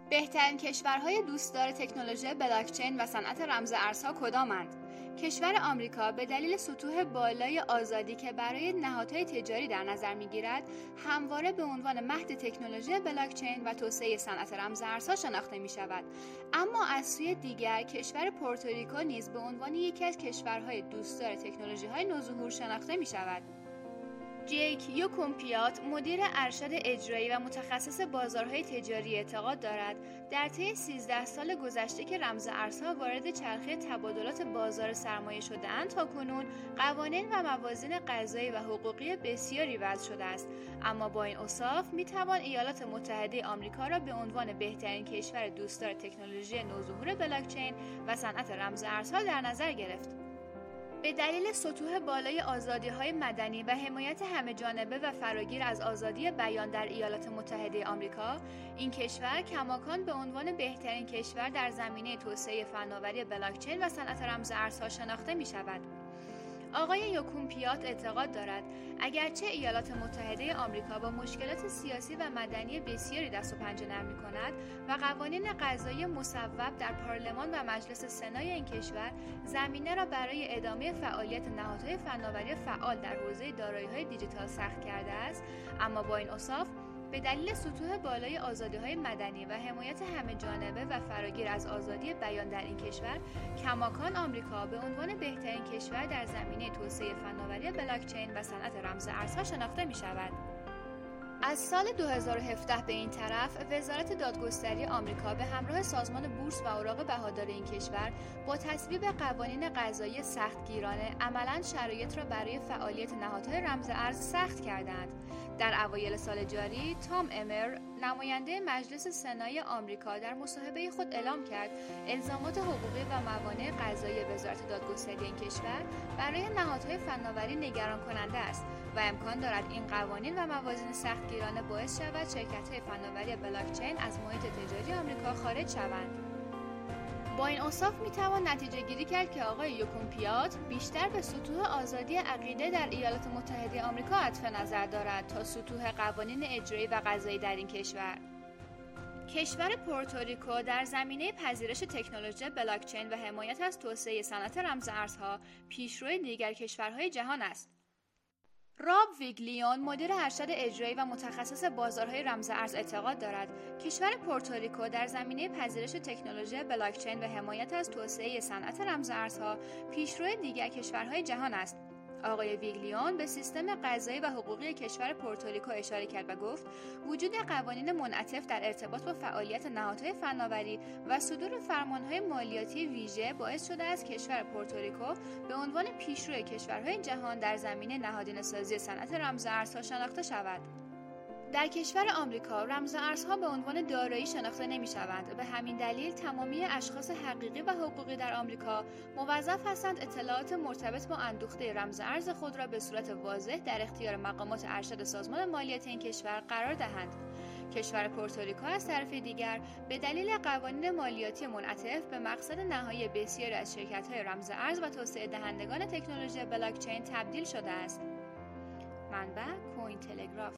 بهترین کشورهای دوستدار تکنولوژی بلاکچین و صنعت رمز ارزها کدامند؟ کشور آمریکا به دلیل سطوح بالای آزادی که برای نهادهای تجاری در نظر می‌گیرد، همواره به عنوان مهد تکنولوژی بلاکچین و توسعه صنعت رمز ارزها شناخته می‌شود. اما از سوی دیگر، کشور پورتوریکو نیز به عنوان یکی از کشورهای دوستدار تکنولوژی‌های نوظهور شناخته می‌شود. جیک یوکومپیات، مدیر ارشد اجرایی و متخصص بازارهای تجاری، اعتقاد دارد در طی 13 سال گذشته که رمز ارزها وارد چرخه تبادلات بازار سرمایه شده‌اند، تاکنون قوانین و موازین قضایی و حقوقی بسیاری وضع شده است، اما با این اوصاف میتوان ایالات متحده آمریکا را به عنوان بهترین کشور دوستدار تکنولوژی نوظهور بلاکچین و صنعت رمز ارزها در نظر گرفت. به دلیل سطوح بالای آزادی‌های مدنی و حمایت همه‌جانبه و فراگیر از آزادی بیان در ایالات متحده آمریکا، این کشور کماکان به عنوان بهترین کشور در زمینه توسعه فناوری بلاکچین و صنعت رمز ارزها شناخته می‌شود. آقای یوکومپیات اعتقاد دارد اگرچه ایالات متحده آمریکا با مشکلات سیاسی و مدنی بسیاری دست و پنجه نرم می‌کند و قوانین قضایی مصوب در پارلمان و مجلس سنای این کشور زمینه را برای ادامه فعالیت نهادهای فناوری فعال در حوزه دارایی‌های دیجیتال سخت کرده است، اما با این اوصاف به دلیل سطوح بالای آزادی‌های مدنی و حمایت همه‌جانبه و فراگیر از آزادی بیان در این کشور، کماکان آمریکا به عنوان بهترین کشور در زمینه توسعه فناوری بلاکچین و صنعت رمز ارزها شناخته می‌شود. از سال 2017 به این طرف، وزارت دادگستری آمریکا به همراه سازمان بورس و اوراق بهادار این کشور با تصویب قوانین قضایی سختگیرانه عملاً شرایط را برای فعالیت نهادهای رمز ارز سخت کردند. در اوایل سال جاری، تام امر، نماینده مجلس سنای آمریکا، در مصاحبه خود اعلام کرد الزامات حقوقی و موانع قضایی وزارت دادگستری این کشور برای نهادهای فناوری نگران کننده است و امکان دارد این قوانین و موازین سختگیرانه باعث شود شرکت‌های فناوری بلاکچین از محیط تجاری آمریکا خارج شوند. با این اوصاف میتوان نتیجه گیری کرد که آقای یوکومپیات بیشتر به سطوح آزادی عقیده در ایالات متحده آمریکا عطف نظر دارد تا سطوح قوانین اجرایی و قضایی در این کشور. کشور پورتوریکو در زمینه پذیرش تکنولوژی بلاکچین و حمایت از توسعه صنعت رمز ارزها پیشرو دیگر کشورهای جهان است. راب ویگلیون، مدیر ارشد اجرایی و متخصص بازارهای رمز ارز، اعتقاد دارد کشور پورتوریکو در زمینه پذیرش تکنولوژی بلاکچین و حمایت از توسعه صنعت رمز ارزها پیشرو دیگر کشورهای جهان است. آقای ویگلیون به سیستم قضایی و حقوقی کشور پورتوریکو اشاره کرد و گفت وجود قوانین منعطف در ارتباط با فعالیت نهادهای فناوری و صدور فرمانهای مالیاتی ویژه باعث شده است کشور پورتوریکو به عنوان پیشرو کشورهای جهان در زمینه نهادینه‌سازی صنعت رمز ارزها شناخته شود. در کشور آمریکا رمز ارزها به عنوان دارایی شناخته نمی‌شوند. به همین دلیل تمامی اشخاص حقیقی و حقوقی در آمریکا موظف هستند اطلاعات مرتبط با اندوخته رمز ارز خود را به صورت واضح در اختیار مقامات ارشد سازمان مالیاتی این کشور قرار دهند. کشور پورتوریکو از طرف دیگر به دلیل قوانین مالیاتی منعطف به مقصد نهایی بسیاری از شرکت‌های رمز ارز و توسعه دهندگان تکنولوژی بلاکچین تبدیل شده است. منبع کوین تلگراف.